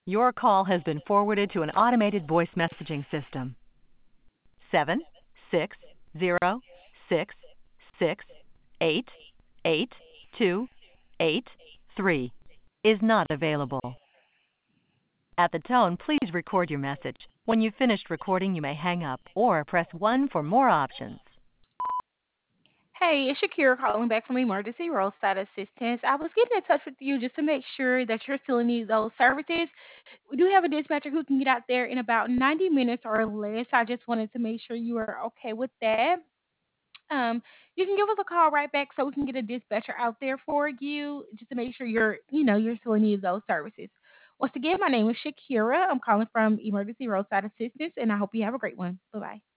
Your call has been forwarded to an automated voice messaging system. 76066888283 is not available. At the tone, please record your message. When you've finished recording, you may hang up or press 1 for more options. Hey, it's Shakira calling back from Emergency Roadside Assistance. I was getting in touch with you just to make sure that you're still in need of those services. We do have a dispatcher who can get out there in about 90 minutes or less. I just wanted to make sure you are okay with that. You can give us a call right back so we can get a dispatcher out there for you just to make sure you're still in need of those services. Once again, my name is Shakira. I'm calling from Emergency Roadside Assistance, and I hope you have a great one. Bye bye.